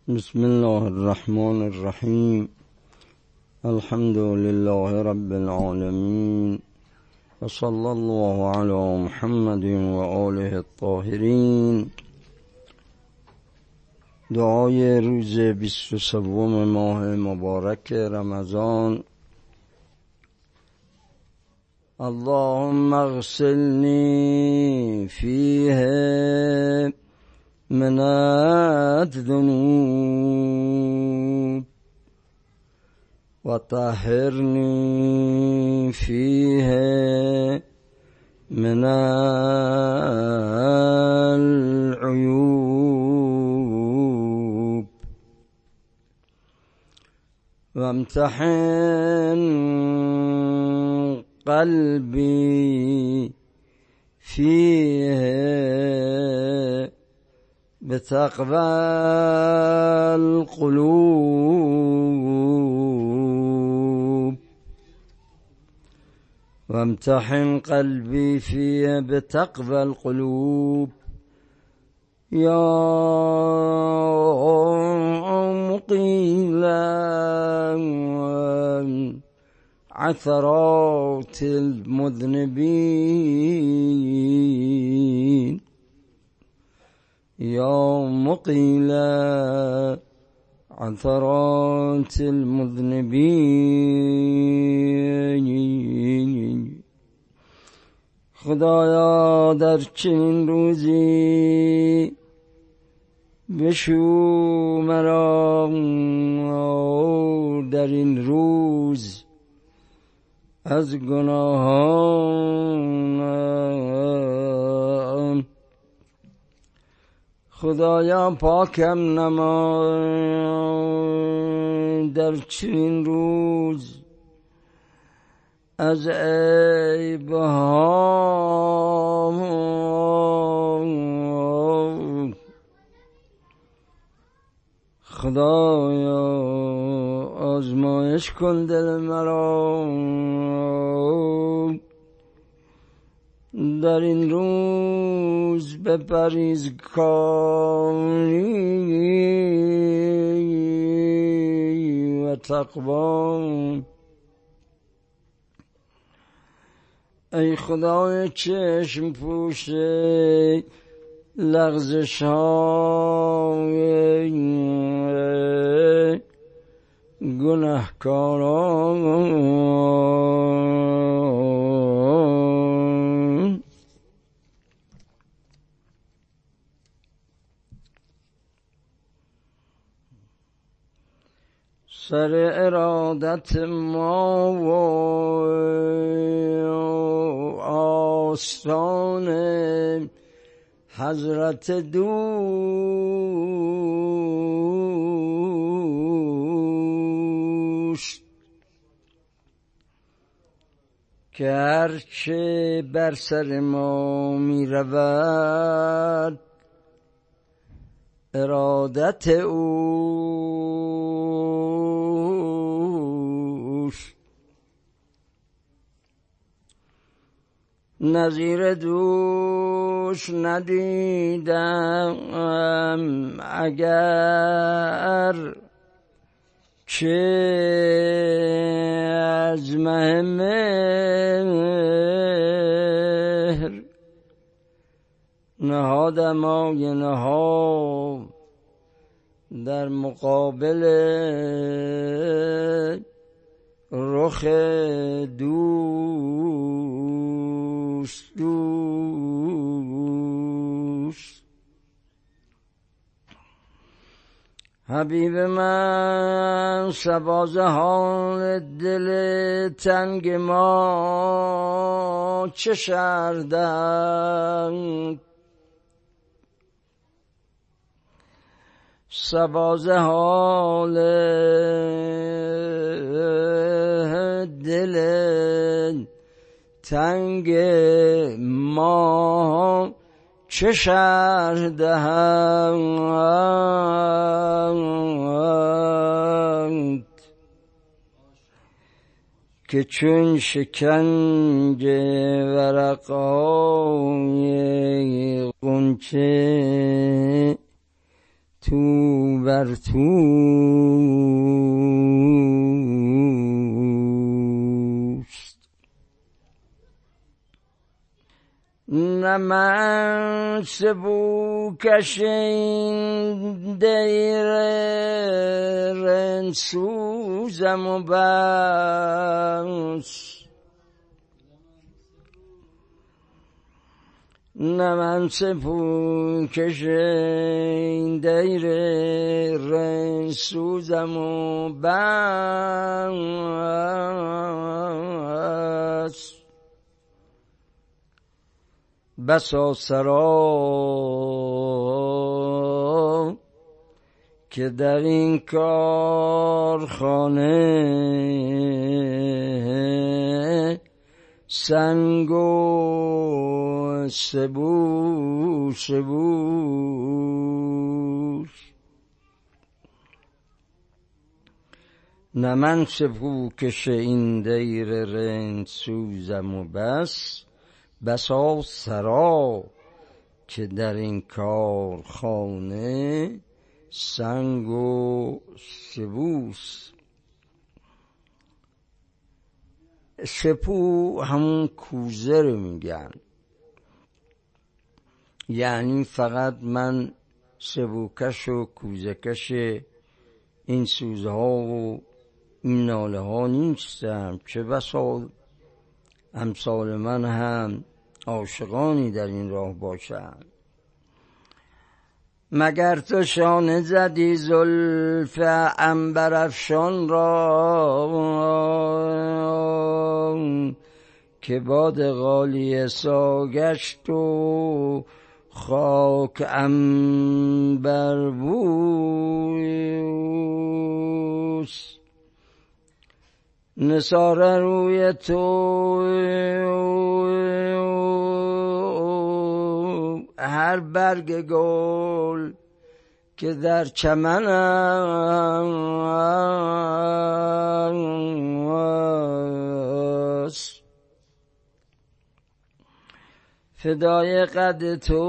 بسم الله الرحمن الرحیم. الحمد لله رب العالمین و صلی الله علی محمد و آله الطاهرین. دعای روز 23 ماه مبارک رمضان. اللهم اغسلنی فیه من الذنوب و طهرنی فیه من العیوب و امتحن قلبی فیه بتقوى القلوب وامتحن قلبي فيه بتقوى القلوب يا مقيل عثرات المذنبين يا مقيل عثرات المذنبين. خدایا در چنین روزی بشو مرا در این روز از گناهان. خدایا پاکم نما در چنین روز از عیبها. خدایا آزمایش کن دل مرا در این روز به پرهیزکاری و تقوا. ای خدای چشم پوش لغزش های گناهکاران. سر ارادت ما و آستان حضرت دوست که هرچه بر سر ما می رود ارادت اوست. نظیر دوش ندیدم اگر چه از مه مهر نهادم آینه ها در مقابل رخ دوست. حبیب من سبازه حال دل تنگ ما چه شردند. سبازه حال دل تنگ ما چه شرح دهند که چون شکنج ورقای غنچه تو بر توست. نه من سبوکش این دیر رنسوزم و بس، نه من سبوکش این دیر رنسوزم و بس. بسا سرا که در این کارخانه سنگ و سبو نه من سبوکش این دیر رنسوزم و بس. بسا سرا که در این کارخانه سنگ و سبوست. سپو همون کوزه رو میگن، یعنی فقط من سبوکش و کوزهکش این سوزه ها و این ناله ها نیستم، چه بسا امثال من هم عاشقانی در این راه باشند. مگر تو شانه زدی زلف عنبرافشان را که باد غالیه ساگشت و خاک عنبر بوست. نثار روی تو هر برگ گل که در چمن است، فدای قد تو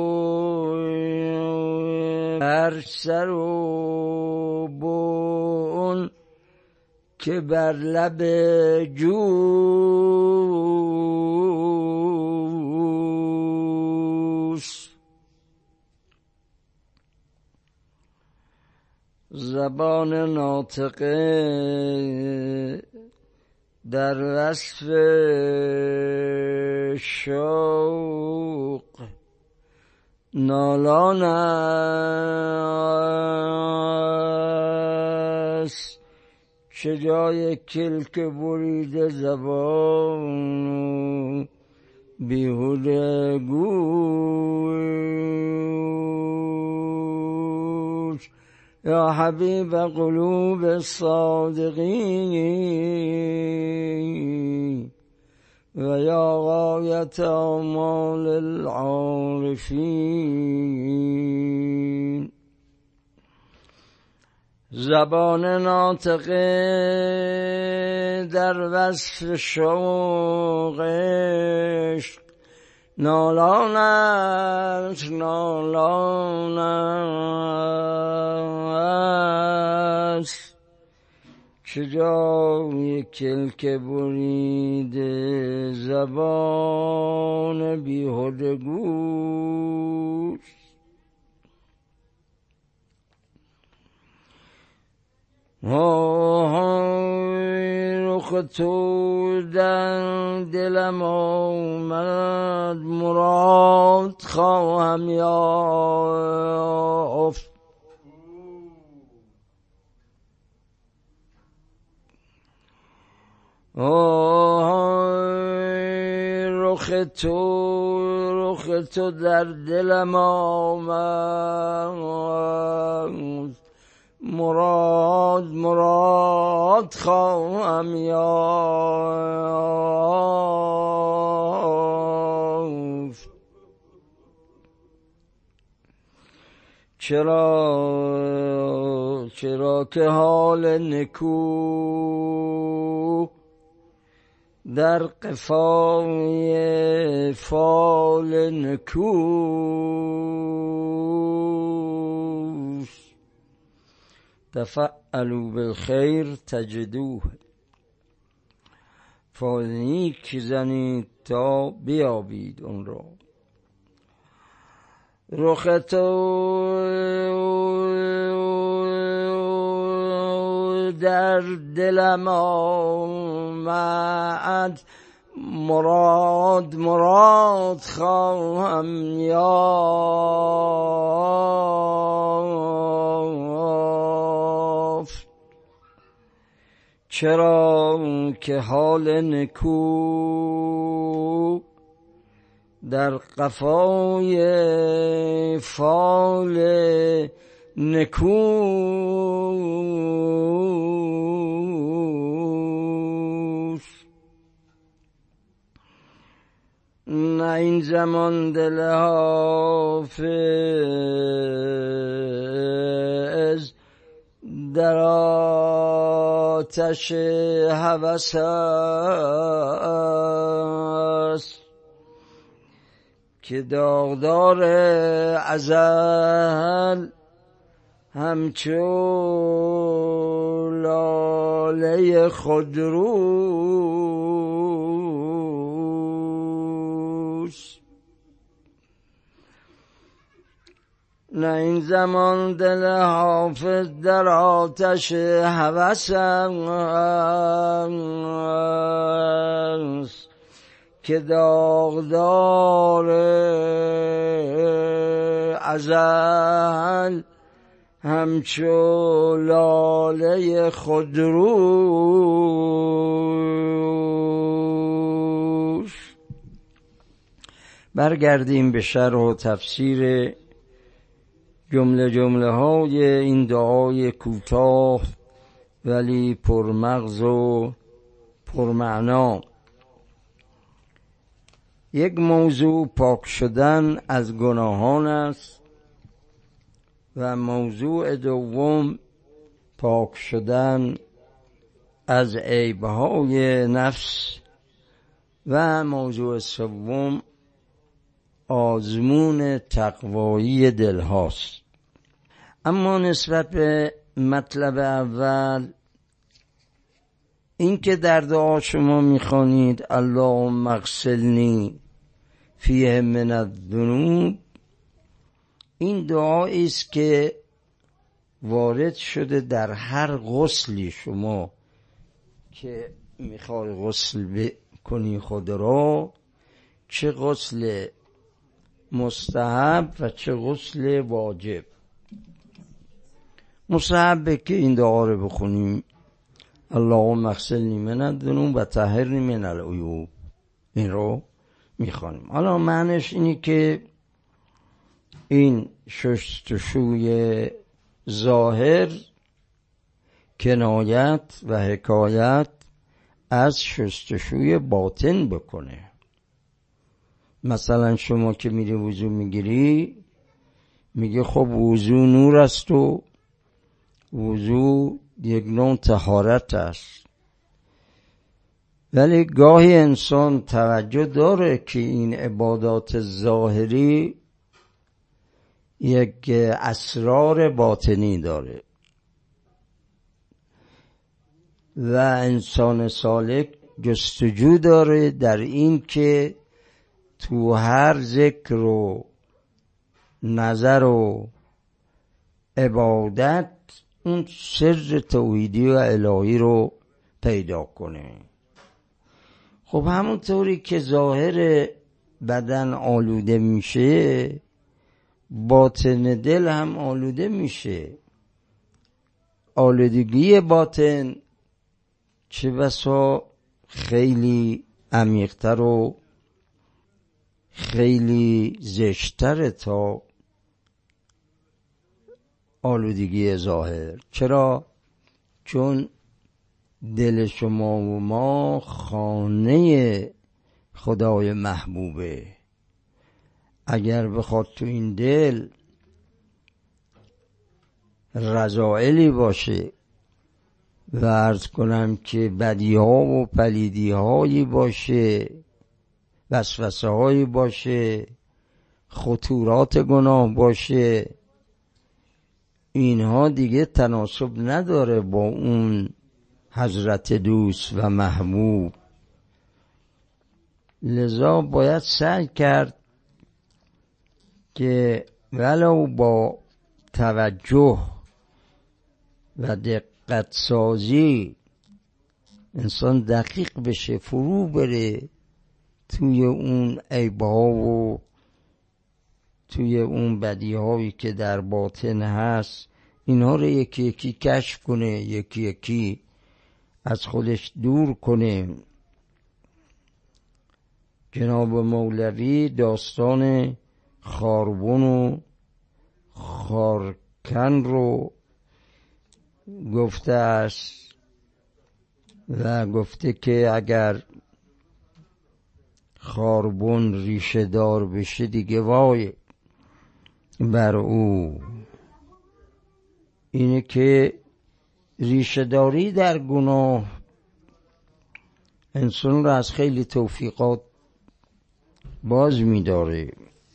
هر سر و بن که بر لب جوست. زبان ناطقه در وصف شوق نالان است، چه جای کلک بریده زبان بیهوده گوش. یا حبیب قلوب الصادقین و یا غایت آمال العارفین. زبان ناطقه در وصف شوق عشق نالان است، نالان است، چه جای کلک بریده زبان بیهوده گوش. رخ تو در دلم آمد مراد خواهم یافت. رخ تو در دلم آمد مراد خواهم یافت. چرا که حال نکو در قفای فال نکوست. تفعلوا بالخیر تجدوه، فاز نیک زنید تا بیابید اون را. رخ تو در دلم آمد، مراد مراد خواهم یافت. چرا که حال نکو در قفای فال نکوست. نه این زمان دل حافظ در آتش هوس است، که داغدار ازل همچون لاله خودروست. نه این زمان دل حافظ در آتش هوس است، که داغدار ازل همچون لاله خودروست. برگردیم به شرح و تفسیر جمله های این دعای کوتاه ولی پرمغز و پرمعنا. یک موضوع پاک شدن از گناهان است و موضوع دوم پاک شدن از عیبهای نفس و موضوع سوم آزمون تقوایی دل هاست. اما نسبت به مطلب اول، این که در دعا شما میخوانید اللهم اغسلنی فیه من الذنوب، این دعایی است که وارد شده در هر غسلی شما که میخوای غسل کنی خود را، چه غسل مستحب و چه غسل واجب. مستحبه که این دعا رو بخونیم اللهم اغسلنی من الذنوب و طهرنی من العیوب، این رو میخوانیم. حالا معنیش اینی که این شستشوی ظاهر کنایت و حکایت از شستشوی باطن بکنه. مثلا شما که میری وضو میگیری، میگه خب وضو نور است و وضو یک نوع طهارت است، ولی گاهی انسان توجه داره که این عبادات ظاهری یک اسرار باطنی داره و انسان سالک جستجو داره در این که تو هر ذکر و نظر و عبادت اون سر توحیدی و الهی رو پیدا کنه. خب همونطوری که ظاهر بدن آلوده میشه، باطن دل هم آلوده میشه. آلودگی باطن چه بسا خیلی عمیق‌تر و خیلی زشت‌تر تا آلودگی ظاهر. چرا؟ چون دل شما و ما خانه خدای محبوبه. اگر بخواد تو این دل رذائلی باشه و عرض کنم که بدیها و پلیدیهایی باشه، وسوسه هایی باشه، خطورات گناه باشه، اینها دیگه تناسب نداره با اون حضرت دوست و محبوب. لذا باید سعی کرد که ولو با توجه و دقت سازی انسان دقیق بشه، فرو بره توی اون عیب‌ها و توی اون بدی‌هایی که در باطن هست، اینها رو یکی یکی کشف کنه، یکی یکی از خودش دور کنه. جناب مولوی داستان خاربن و خارکن رو گفته است و گفته که اگر خاربن ریشه دار بشه دیگه وای بر او. اینه که ریشه داری در گناه انسان رو از خیلی توفیقات باز می‌داره.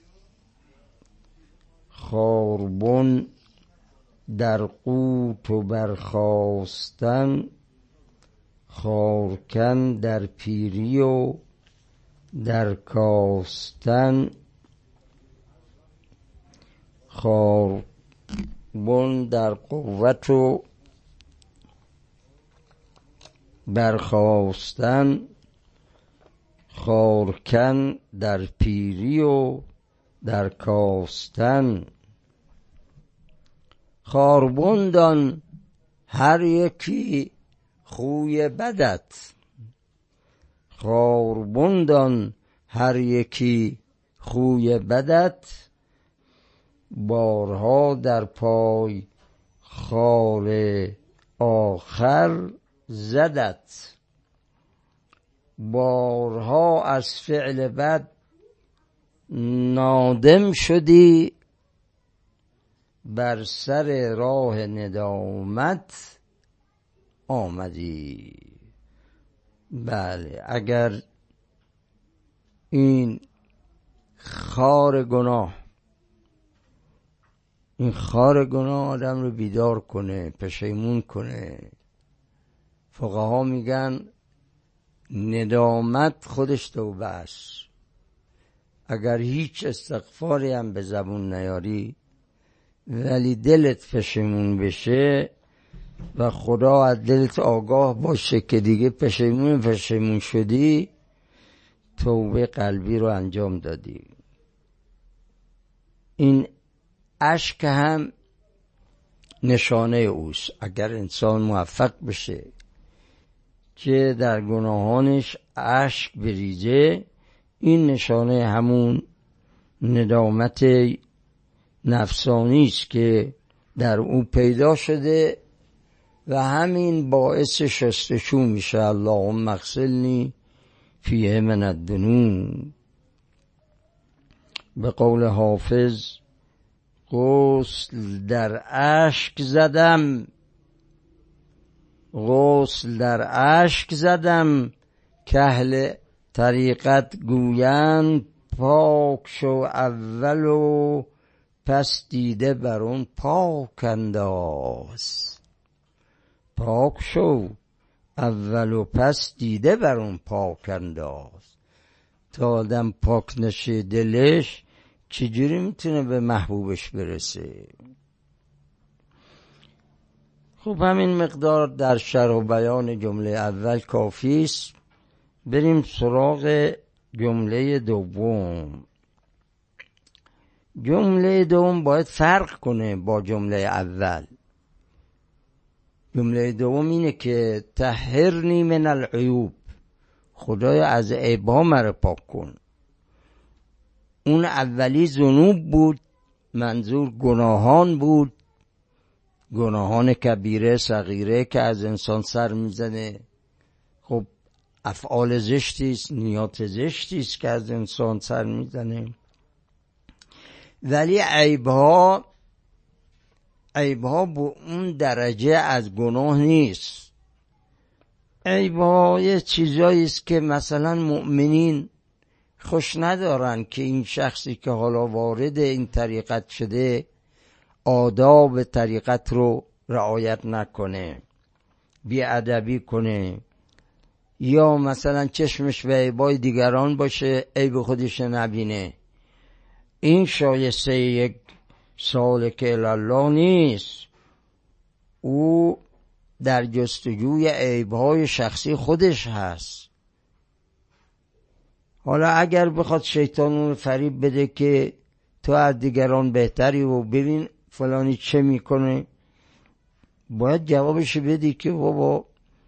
خاربن در قوت و برخاستن، خارکن در پیری و در کاستن. خاربن در قوت و برخاستن، خارکن در پیری و در کاستن. خاربن دان هر یکی خوی بدت، خاربن دان هر یکی خوی بدت. بارها در پای خار آخر زدت، بارها از فعل بد نادم شدی، بر سر راه ندامت آمدی. بله، اگر این خار گناه آدم رو بیدار کنه، پشیمون کنه، فقها میگن ندامت خودش توبه است. اگر هیچ استغفاری هم به زبون نیاری ولی دلت پشیمون بشه و خدا از دلت آگاه باشه که دیگه پشیمون شدی، توبه قلبی رو انجام دادی. این اشک هم نشانه اوست. اگر انسان موفق بشه که در گناهانش اشک بریزه، این نشانه همون ندامت نفسانی است که در او پیدا شده و همین باعث شستشو میشه. اللهم اغسلنی فیه من الذنوب. به قول حافظ غسل در اشک زدم، غسل در اشک زدم، که اهل طریقت گویند پاک شو اول و پس دیده بر اون پاک انداز. پاک شو اول و پس دیده بر اون پاک انداز. تا آدم پاک نشه دلش، چجوری میتونه به محبوبش برسه؟ خب همین مقدار در شرح و بیان جمله اول کافی است. بریم سراغ جمله دوم. جمله دوم باید فرق کنه با جمله اول. جمله دوم اینه که طهرنی من العیوب، خدایا از عیب‌ها مرا پاک کن. اون اولی ذنوب بود، منظور گناهان بود، گناهان کبیره صغیره که از انسان سر میزنه. خب افعال زشتیست، نیات زشتیست که از انسان سر میزنه. ولی عیب‌ها با اون درجه از گناه نیست. عیب‌ها یه چیزاییست که مثلا مؤمنین خوش ندارن که این شخصی که حالا وارد این طریقت شده آداب طریقت رو رعایت نکنه، بی‌ادبی کنه، یا مثلا چشمش به عیبای دیگران باشه عیب خودش نبینه، این شایسته یک سالک الله نیست. او در جستجوی عیبهای شخصی خودش هست. حالا اگر بخواد شیطان اون فریب بده که تو از دیگران بهتری و ببین فلانی چه میکنه، باید جوابش بدی که بابا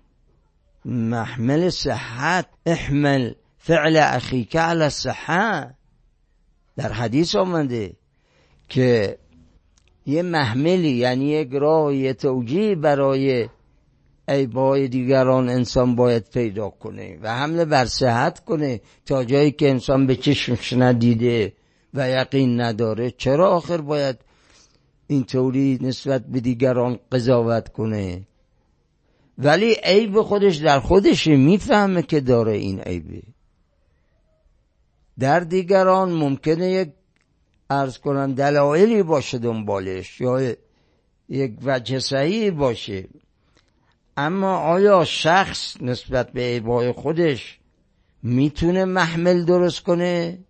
محمل صحت، احمل فعل اخیک علی الصحه. در حدیث آمده که یه محملی، یعنی یک راه، یه توجیه برای عیب‌های دیگران انسان باید پیدا کنه و حمله بر صحت کنه تا جایی که انسان به چشمش ندیده و یقین نداره. چرا آخر باید اینطوری نسبت به دیگران قضاوت کنه؟ ولی عیب خودش در خودش میفهمه که داره این عیبه. در دیگران ممکنه یک عرض کنم دلایلی باشه دنبالش یا یک وجه صحیح باشه، اما آیا شخص نسبت به عیب‌های خودش میتونه محمل درست کنه؟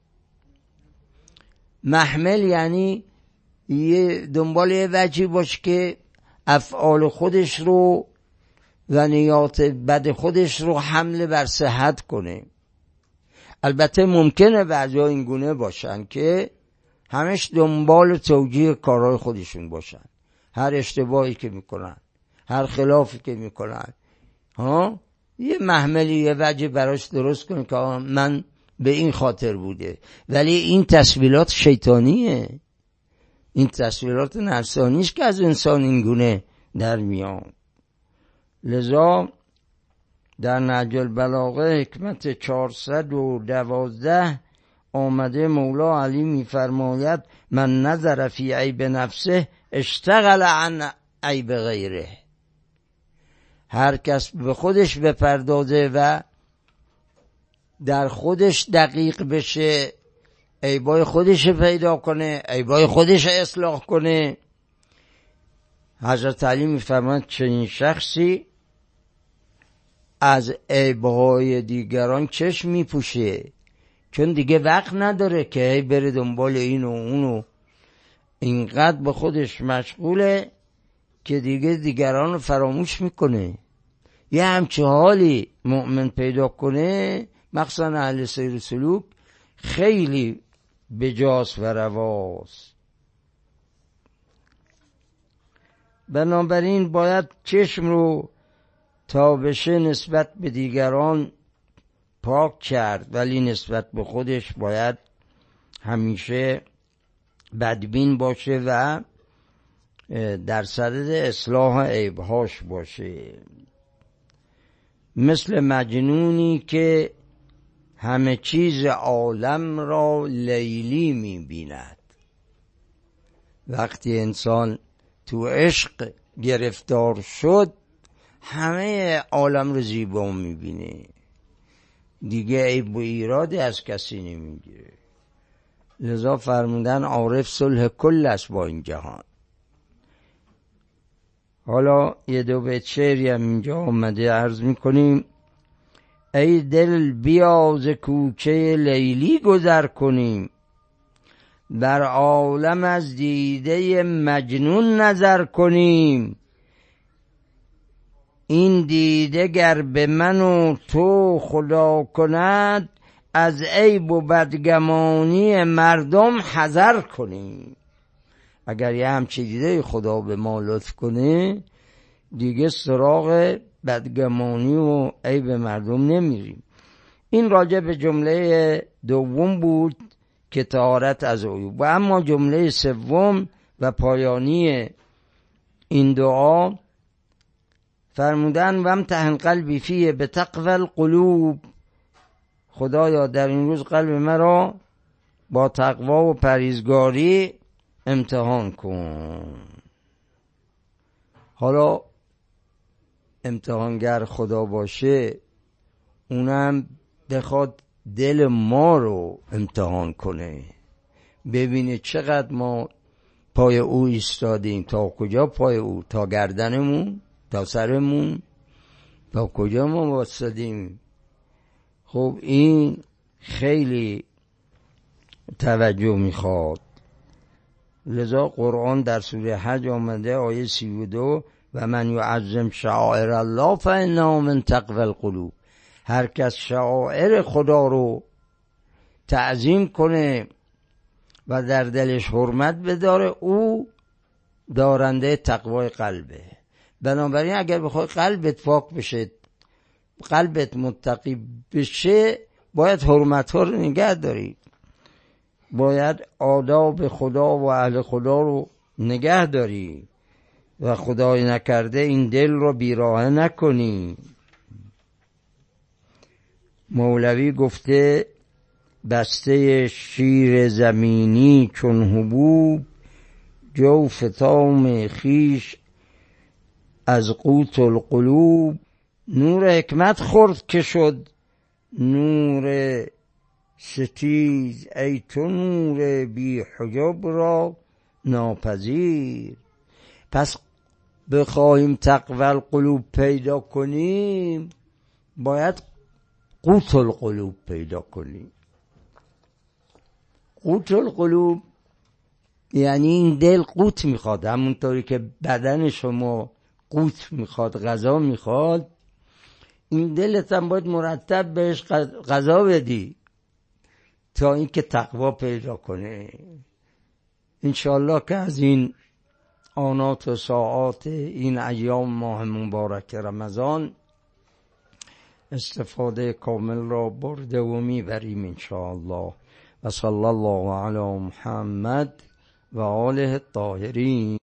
محمل یعنی یه دنبال یه وجهی باشه که افعال خودش رو و نیات بد خودش رو حمله بر صحت کنه. البته ممکنه بعضی این گونه باشن که همش دنبال توجیه کارهای خودشون باشن، هر اشتباهی که میکنن، هر خلافی که میکنن یه محملی یه وجه براش درست کنه که من به این خاطر بوده. ولی این تسویلات شیطانیه، این تسویلات نفسانیش که از انسان این گونه در میان. لذا در نهج البلاغه حکمت 412 آمده مولا علی میفرماید من نظر فی عیب نفسه اشتغل عن عیب غیره. هر کس به خودش بپردازه و در خودش دقیق بشه، عیبای خودش پیدا کنه، عیبای خودش اصلاح کنه، حضرت علی میفرماید چنین شخصی از عیبهای دیگران چشم میپوشه، چون دیگه وقت نداره که بره دنبال این و اونو، اینقدر به خودش مشغوله که دیگه دیگران رو فراموش میکنه. یه همچه حالی مؤمن پیدا کنه، مخصوصا اهل سیر و سلوک، خیلی بجاست و رواست. بنابراین باید چشم رو تا بشه نسبت به دیگران پاک کرد، ولی نسبت به خودش باید همیشه بدبین باشه و در صدد اصلاح عیبهاش باشه. مثل مجنونی که همه چیز عالم را لیلی می‌بیند. وقتی انسان تو عشق گرفتار شد همه عالم رو زیبا می‌بینه، دیگه عیب و ایراد از کسی نمیگیره. لذا فرمودن عارف صلح کل است با این جهان. حالا یه دو بیت شعری هم اینجا آمده عرض میکنیم. ای دل بیا ز کوچه لیلی گذر کنیم، بر عالم از دیده مجنون نظر کنیم. این دیده گر به من و تو خدا کند، از عیب و بدگمانی مردم حذر کنیم. اگر یه همچی دیده خدا به ما لطف کنه دیگه سراغ بدگمانی و عیب مردم نمیریم. این راجع به جمله دوم بود که طهارت از عیوب. و اما جمله سوم و پایانی این دعا فرمودن و امتحن قلبی فیه به تقوی القلوب. خدایا در این روز قلب مرا با تقوا و پرهیزگاری امتحان کن. حالا امتحانگر خدا باشه، اونم بخواد دل ما رو امتحان کنه، ببینه چقدر ما پای او ایستادیم. تا کجا پای او؟ تا گردنمون، تا سرمون، تا کجا ما واسدیم؟ خب این خیلی توجه میخواد. لذا قرآن در سوره حج آمده آیه 32 و من یعظم شعائر الله فانها من تقوی القلوب. هر کس شعائر خدا رو تعظیم کنه و در دلش حرمت بداره، او دارنده تقوای قلبه. بنابراین اگر بخوای قلبت پاک بشه، قلبت متقی بشه، باید حرمت ها رو نگه داری، باید آداب خدا و اهل خدا رو نگه داری و خدای نکرده این دل رو بیراهه نکنی. مولوی گفته بسته شیر زمینی چون حبوب، جوف تام خیش از قوت القلوب. نور حکمت خورد که شد نور ستیز، ای تو نور بی حجاب را ناپذیر. پس بخواهیم تقوی القلوب پیدا کنیم، باید قوت القلوب پیدا کنیم. قوت القلوب یعنی این دل قوت میخواد، همونطوری که بدن شما قوت میخواد، غذا میخواد، این دلت هم باید مرتب بهش غذا بدی تا اینکه تقوا پیدا کنه. انشاءالله که از این آنات و ساعات این ایام ماه مبارک رمضان استفاده کامل را برده و میبریم انشاءالله. و صلی الله علی محمد و آله الطاهرین.